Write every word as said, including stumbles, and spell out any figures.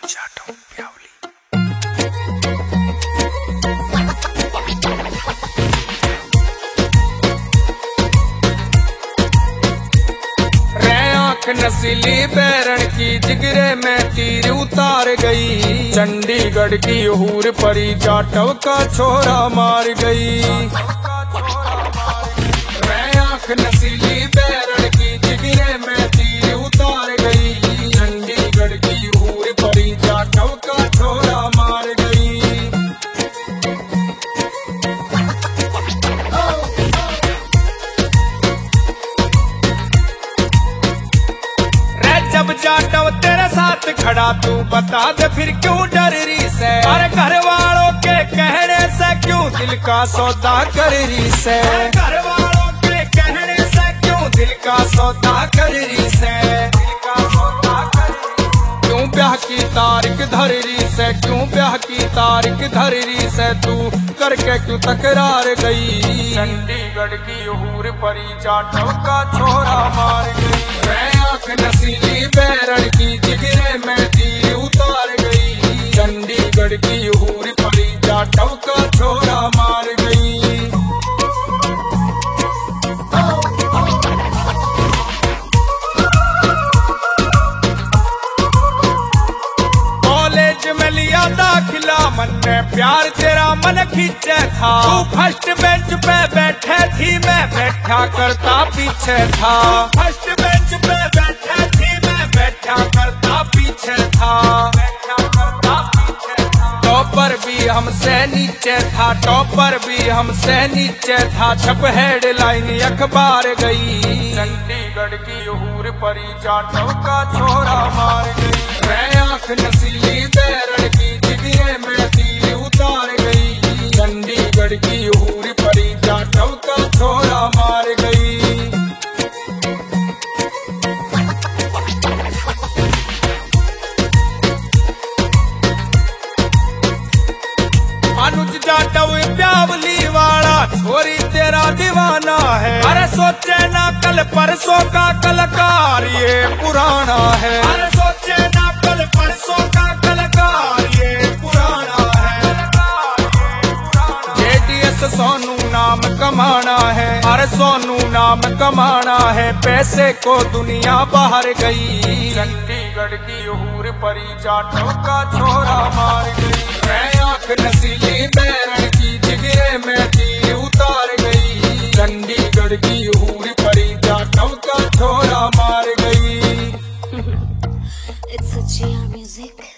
जाटो प्यावली। आँख नसीली बैरण की जिगरे में तीर उतार गई, चंडीगढ़ की हूर परी जाटव का छोरा मार गई। आँख नसीली बैरण की जिगरे में तीर उतार गई, चंडीगढ़ की हूर परी जाटव का छोरा मार गई। जब जाटव तेरे साथ खड़ा तू बता दे फिर क्यों डर रही से, अरे घर वालों के कहने से क्यों दिल का सौदा कर रही से, घर वालों के कहने से क्यों दिल का सौदा कर रही से, दिल का सौदा कर क्यों ब्याह की तारीख धर रही से, क्यों ब्याह की तारीख धर रही से, तू करके क्यों तकरार गई। चंडीगढ़ की हूर परी जाटव का छोरा मार गई। आँख नसीली बैरण की जिगरे में तीर उतार गई, चंडीगढ़ की हूर परी जाटव का छोरा मार गई। कॉलेज में लिया दाखिला मन में प्यार तेरा मन खींचे था, तू फर्स्ट बेंच पे बैठे थी मैं बैठा करता पीछे था, फर्स्ट बेंच पे बैठे थी मैं बैठा करता पीछे था, बैठा करता पीछे था। टॉपर भी हमसे नीचे था, टॉपर भी हमसे नीचे था, छप हेडलाइन अखबार गई। चंडीगढ़ की हूर परी जाटव का छोरा मार गई। आँख नसीली बैरण की जिगरे में तीर उतार गई, चंडीगढ़ की हूर परी जाटव का छोरा मार गई। अनुज जाटव प्यावली वाला छोरी तेरा दीवाना है, अरे सोचे ना कल परसों का कलाकार ये पुराना है, अरे सोचे ना कल परसों का कलाकार ये पुराना है। जेडीएस सोनू नाम कमाना है, अरे सोनू नाम कमाना है, पैसे को दुनिया बाहर गई। चंडीगढ़ की हूर परी जाटव का छोरा मार गई। आँख नसीली बैरण की जिगरे में तीर उतार गई, चंडीगढ़ की हूर परी जाटव का छोरा मार गई। It's a G R music.